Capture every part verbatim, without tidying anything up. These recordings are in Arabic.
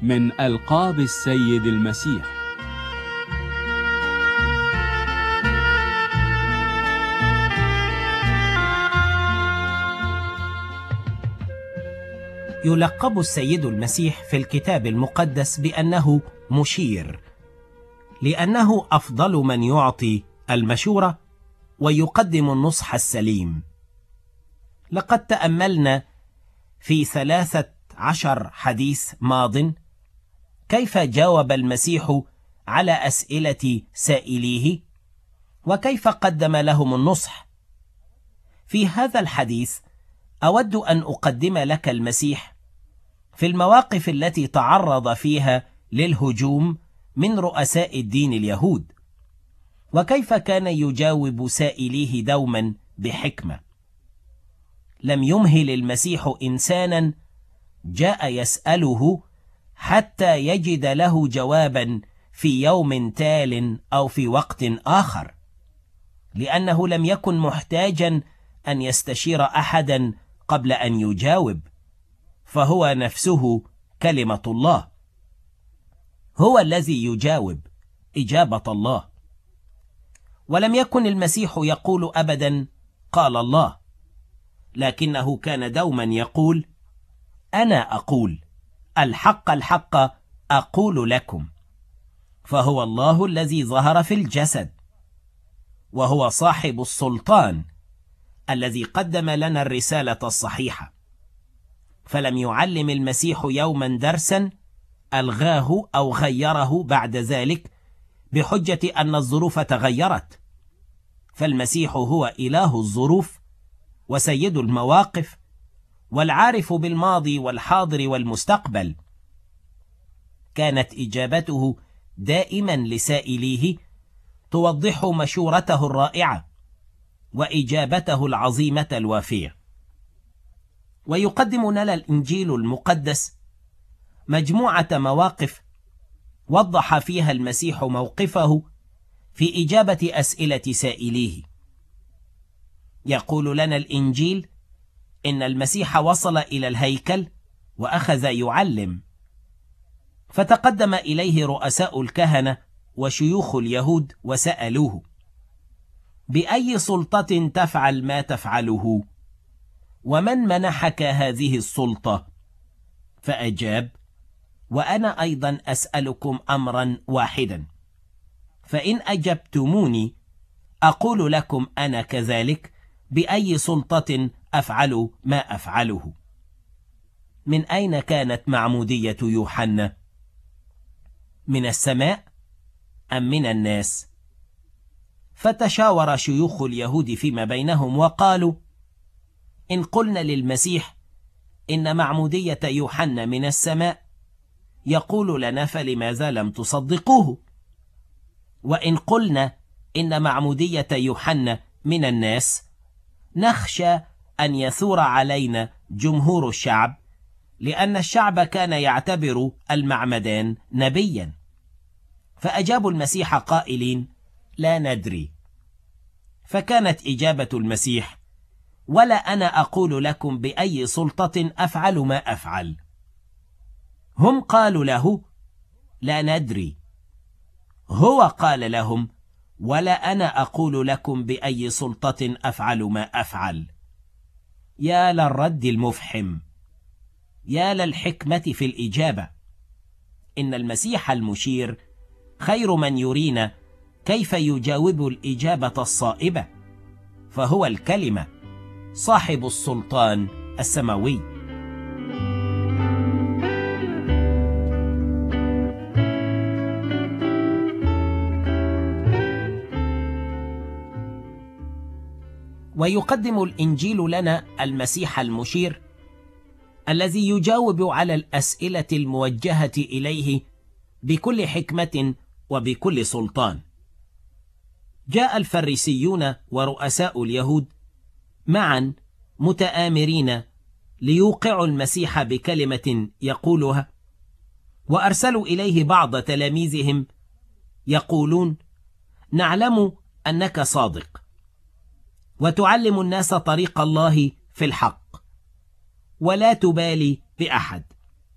من ألقاب السيد المسيح. يلقب السيد المسيح في الكتاب المقدس بأنه مشير، لأنه أفضل من يعطي المشورة ويقدم النصح السليم. لقد تأملنا في ثلاثة عشر حديث ماض كيف جاوب المسيح على أسئلة سائليه وكيف قدم لهم النصح. في هذا الحديث أود أن أقدم لك المسيح في المواقف التي تعرض فيها للهجوم من رؤساء الدين اليهود، وكيف كان يجاوب سائليه دوما بحكمة. لم يمهل المسيح إنسانا جاء يسأله حتى يجد له جوابا في يوم تال أو في وقت آخر، لأنه لم يكن محتاجا أن يستشير أحدا قبل أن يجاوب، فهو نفسه كلمة الله، هو الذي يجاوب إجابة الله. ولم يكن المسيح يقول أبدا قال الله، لكنه كان دوما يقول أنا أقول الحق الحق أقول لكم، فهو الله الذي ظهر في الجسد، وهو صاحب السلطان الذي قدم لنا الرسالة الصحيحة. فلم يعلم المسيح يوما درسا ألغاه أو غيره بعد ذلك بحجة أن الظروف تغيرت، فالمسيح هو إله الظروف وسيد المواقف والعارف بالماضي والحاضر والمستقبل. كانت إجابته دائما لسائليه توضح مشورته الرائعة وإجابته العظيمة الوافية. ويقدم لنا الإنجيل المقدس مجموعة مواقف وضح فيها المسيح موقفه في إجابة أسئلة سائليه. يقول لنا الإنجيل إن المسيح وصل إلى الهيكل وأخذ يعلم، فتقدم إليه رؤساء الكهنة وشيوخ اليهود وسألوه: بأي سلطة تفعل ما تفعله؟ ومن منحك هذه السلطة؟ فأجاب: وأنا أيضا أسألكم أمرا واحدا، فإن أجبتموني أقول لكم أنا كذلك بأي سلطة أفعل ما أفعله. من أين كانت معمودية يوحنا؟ من السماء أم من الناس؟ فتشاور شيوخ اليهود فيما بينهم وقالوا: إن قلنا للمسيح إن معمودية يوحنا من السماء يقول لنا فلماذا لم تصدقوه؟ وإن قلنا إن معمودية يوحنا من الناس نخشى أن يثور علينا جمهور الشعب، لأن الشعب كان يعتبر المعمدان نبيا. فأجابوا المسيح قائلين: لا ندري. فكانت إجابة المسيح: ولا أنا أقول لكم بأي سلطة أفعل ما أفعل. هم قالوا له: لا ندري. هو قال لهم: ولا أنا أقول لكم بأي سلطة أفعل ما أفعل. يا للرد المفحم، يا للحكمة في الإجابة. إن المسيح المشير خير من يرينا كيف يجاوب الإجابة الصائبة، فهو الكلمة صاحب السلطان السماوي. ويقدم الإنجيل لنا المسيح المشير الذي يجاوب على الأسئلة الموجهة إليه بكل حكمة وبكل سلطان. جاء الفريسيون ورؤساء اليهود معا متآمرين ليوقعوا المسيح بكلمة يقولها، وأرسلوا إليه بعض تلاميذهم يقولون: نعلم أنك صادق وتعلم الناس طريق الله في الحق ولا تبالي بأحد،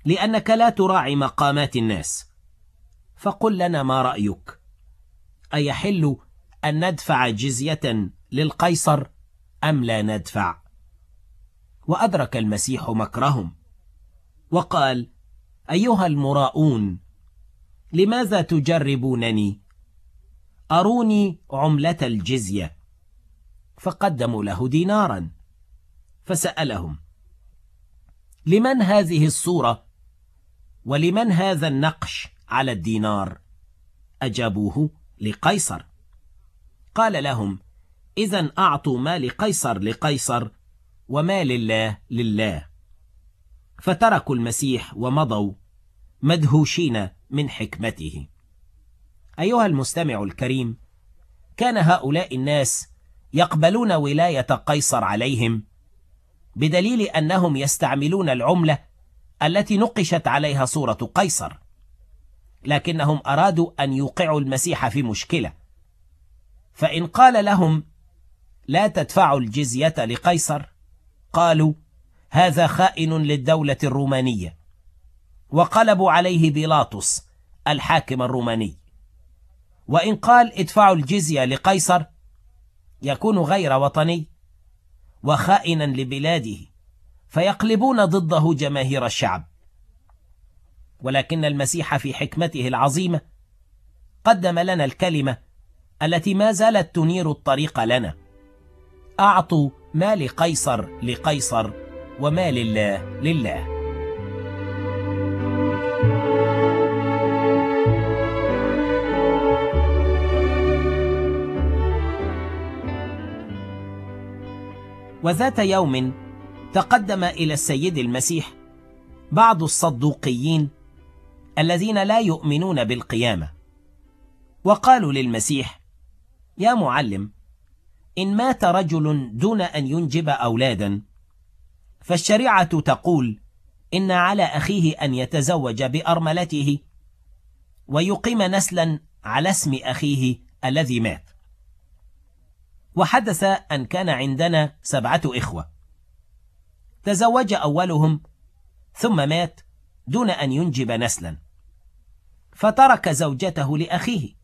لأنك لا تراعي مقامات الناس. فقل لنا ما رأيك، أيحل أن ندفع جزية للقيصر أم لا ندفع؟ وأدرك المسيح مكرهم وقال: أيها المراؤون، لماذا تجربونني؟ أروني عملة الجزية. فقدموا له دينارا. فسألهم: لمن هذه الصورة ولمن هذا النقش على الدينار؟ أجابوه: لقيصر. قال لهم: إذن أعطوا ما لقيصر لقيصر وما لله لله. فتركوا المسيح ومضوا مدهوشين من حكمته. أيها المستمع الكريم، كان هؤلاء الناس يقبلون ولاية قيصر عليهم بدليل أنهم يستعملون العملة التي نقشت عليها صورة قيصر، لكنهم أرادوا أن يوقعوا المسيح في مشكلة. فإن قال لهم: لا تدفعوا الجزية لقيصر، قالوا: هذا خائن للدولة الرومانية، وقلبوا عليه بيلاطس الحاكم الروماني. وإن قال: ادفعوا الجزية لقيصر، يكون غير وطني وخائنا لبلاده، فيقلبون ضده جماهير الشعب. ولكن المسيح في حكمته العظيمة قدم لنا الكلمة التي ما زالت تنير الطريق لنا: أعطوا ما لقيصر لقيصر وما لله لله. وذات يوم تقدم إلى السيد المسيح بعض الصدوقيين الذين لا يؤمنون بالقيامة، وقالوا للمسيح: يا معلم، إن مات رجل دون أن ينجب أولادا، فالشريعة تقول إن على أخيه أن يتزوج بأرملته ويقيم نسلا على اسم أخيه الذي مات. وحدث أن كان عندنا سبعة إخوة، تزوج أولهم ثم مات دون أن ينجب نسلا، فترك زوجته لأخيه،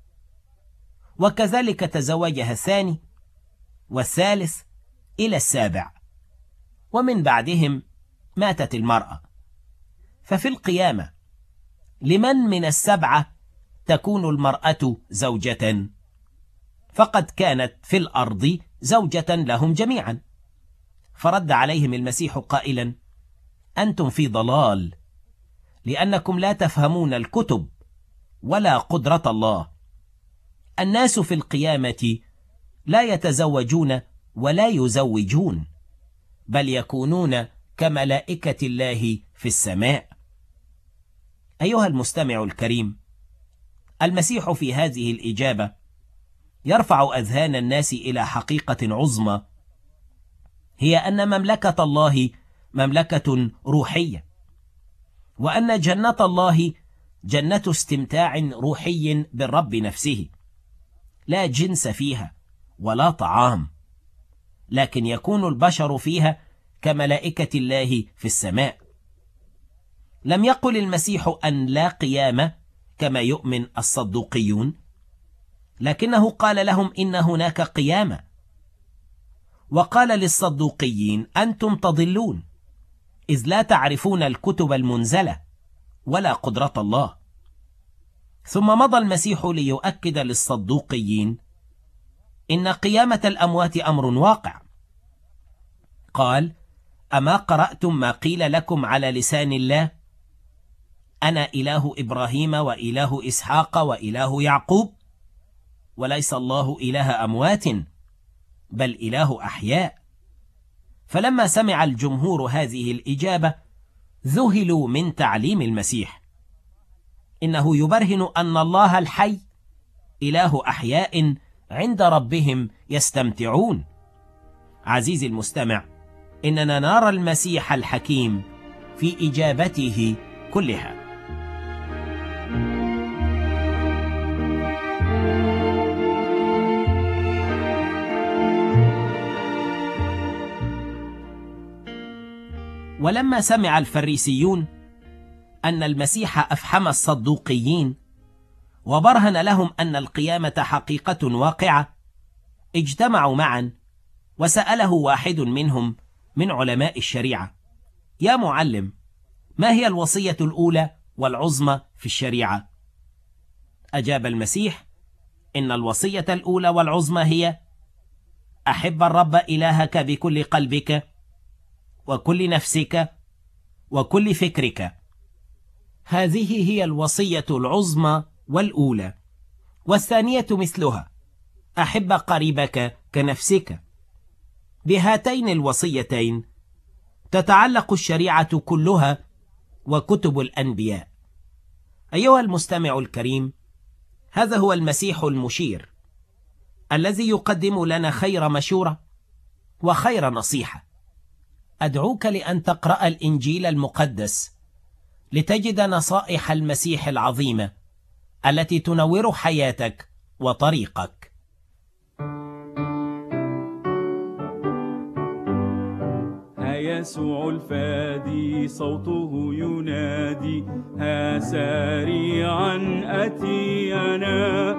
وكذلك تزوجها الثاني والثالث إلى السابع، ومن بعدهم ماتت المرأة. ففي القيامة لمن من السبعة تكون المرأة زوجة؟ فقد كانت في الأرض زوجة لهم جميعا. فرد عليهم المسيح قائلا: أنتم في ضلال، لأنكم لا تفهمون الكتب ولا قدرة الله. الناس في القيامة لا يتزوجون ولا يزوجون، بل يكونون كملائكة الله في السماء. أيها المستمع الكريم، المسيح في هذه الإجابة يرفع أذهان الناس إلى حقيقة عظمى، هي أن مملكة الله مملكة روحية، وأن جنة الله جنة استمتاع روحي بالرب نفسه، لا جنس فيها ولا طعام، لكن يكون البشر فيها كملائكة الله في السماء. لم يقل المسيح أن لا قيامة كما يؤمن الصدوقيون، لكنه قال لهم إن هناك قيامة. وقال للصدوقيين: أنتم تضلون، إذ لا تعرفون الكتب المنزلة ولا قدرة الله. ثم مضى المسيح ليؤكد للصدوقيين إن قيامة الأموات أمر واقع. قال: أما قرأتم ما قيل لكم على لسان الله: أنا إله إبراهيم وإله إسحاق وإله يعقوب؟ وليس الله إله أموات بل إله أحياء. فلما سمع الجمهور هذه الإجابة ذهلوا من تعليم المسيح، إنه يبرهن أن الله الحي إله أحياء عند ربهم يستمتعون. عزيزي المستمع، إننا نرى المسيح الحكيم في إجابته كلها. ولما سمع الفريسيون أن المسيح أفحم الصدوقيين وبرهن لهم أن القيامة حقيقة واقعة، اجتمعوا معا وسأله واحد منهم من علماء الشريعة: يا معلم، ما هي الوصية الأولى والعظمى في الشريعة؟ أجاب المسيح: إن الوصية الأولى والعظمى هي: أحب الرب إلهك بكل قلبك وكل نفسك وكل فكرك. هذه هي الوصية العظمى والأولى، والثانية مثلها: أحب قريبك كنفسك. بهاتين الوصيتين تتعلق الشريعة كلها وكتب الأنبياء. أيها المستمع الكريم، هذا هو المسيح المشير الذي يقدم لنا خير مشورة وخير نصيحة. أدعوك لأن تقرأ الإنجيل المقدس لتجد نصائح المسيح العظيمة التي تنور حياتك وطريقك. ها يسوع الفادي صوته ينادي، ها سريعا أتي أنا،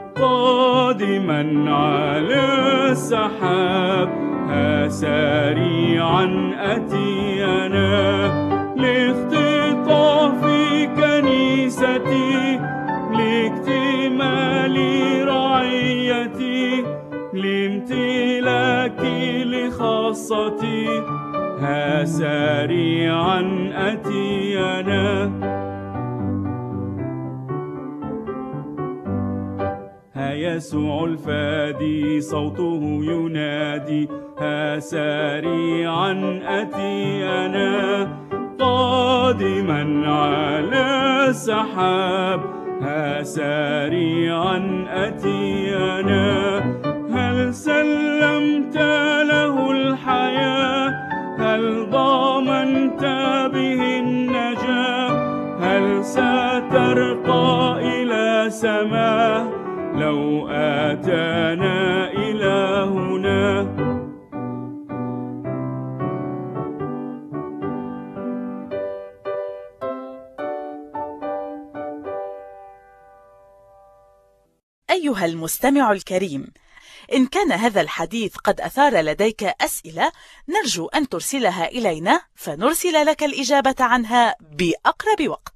قادما على السحاب، ها سريعا أتي أنا، لاختطاف كنيستي، لاكتمال رعيتي، لامتلاكي لخاصتي، ها سريعا أتي أنا. ها يسوع الفادي صوته ينادي، ها سريعا أتي أنا، قادما على السحاب، ها سريعا أتي أنا. هل سلمت له الحياة؟ هل ضمنت به النجاة؟ هل سترقى إلى سماه لو آتانا إلى هنا؟ أيها المستمع الكريم، إن كان هذا الحديث قد أثار لديك أسئلة، نرجو أن ترسلها إلينا فنرسل لك الإجابة عنها بأقرب وقت.